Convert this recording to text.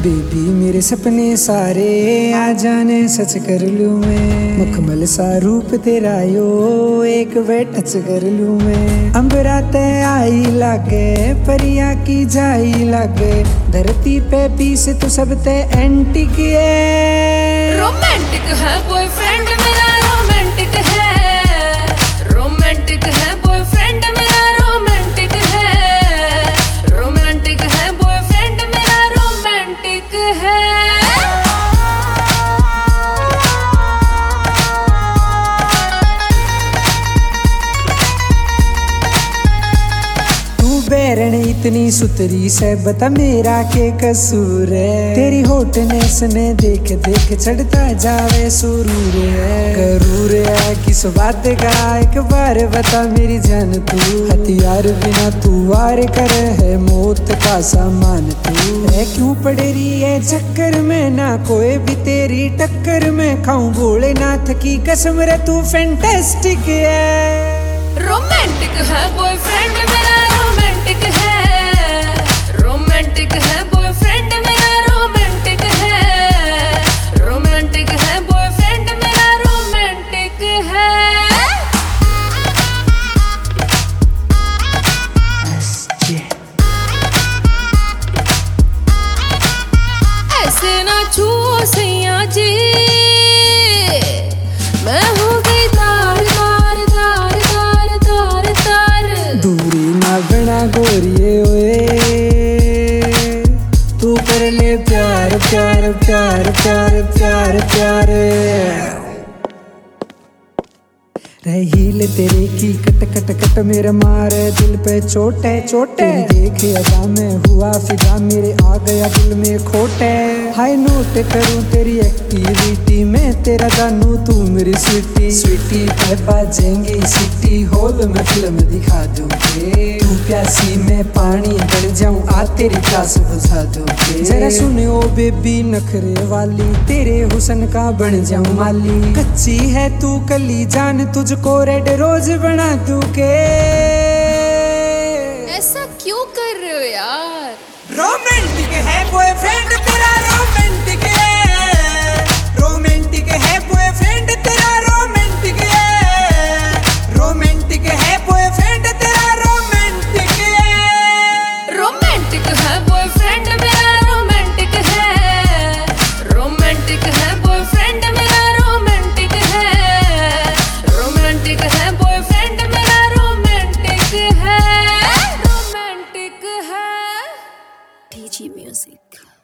Baby मेरे सपने सारे आ जाने सच कर लूं मैं, मखमल सा रूप तेरा यो एक वे टच कर लूं मैं। अंबराते आई लागे परिया की जाई लागे, धरती पे पीस तू सब ते एंटिक है। रोमांटिक है बॉयफ्रेंड मेरा, रोमांटिक है, रोमांटिक है बॉयफ्रेंड मेरा, रोमांटिक है, रोमांटिक है बॉयफ्रेंड मेरा, रोमांटिक है। बैरण इतनी सुतरी से बता मेरा के कसूर है, तेरी होटनेस में देख देख चढ़ता जावे सुरूर है। करूर है किस बात का एक बार बता मेरी जान, तू हथियार बिना तू वार कर है मौत का सामान, तू है क्यों पड़ रही है चक्कर में ना कोई भी तेरी टक्कर में, खाऊं भोलेनाथ की कसम रे तू फैंटास्टिक है। रोमांटिक है बॉयफ्रेंड मेरा, रोमांटिक है, रोमांटिक है बॉयफ्रेंड मेरा, रोमांटिक है, रोमांटिक है बॉयफ्रेंड मेरा, रोमांटिक है। ऐसे ना छुओ सैया जी, मैं हो गई तार तार तार तार तार तार। दूरी ना बना गोरिए ओए, तू कर ले प्यार प्यार प्यार प्यार प्यार प्यार। रहील तेरे की कट कट कट मेरे मारे दिल पे चोटे चोटे, देख अदा में हुआ फिदा मेरे आ गया दिल में खोटे। हाय नोट करूं तेरी एक्टिविटी में तेरा जानू तू मेरी स्वीटी स्वीटी, पे बाजेंगी सिटी हॉल में फिल्म दिखा दूंगे, तू प्यासी में पानी बन जाऊं आ तेरी प्यास बुझा दूंगे। जरा सुने ओ बेबी नखरे वाली, तेरे हुस्न का बन जाऊं माली, कच्ची है तू कली जान तुझको रेड रोज बना दूंगे। ऐसा क्यों कर रहे हो यार? रोमांटिक है बॉयफ्रेंड तेरा, रोमांटिक है, रोमांटिक है बॉयफ्रेंड तेरा, रोमांटिक है, रोमांटिक है बॉयफ्रेंड तेरा, रोमांटिक है। रोमांटिक है बॉयफ्रेंड मेरा, रोमांटिक है, रोमांटिक है बॉयफ्रेंड मेरा, रोमांटिक है, रोमांटिक है बॉयफ्रेंड मेरा, रोमांटिक है, रोमांटिक है। DG Music।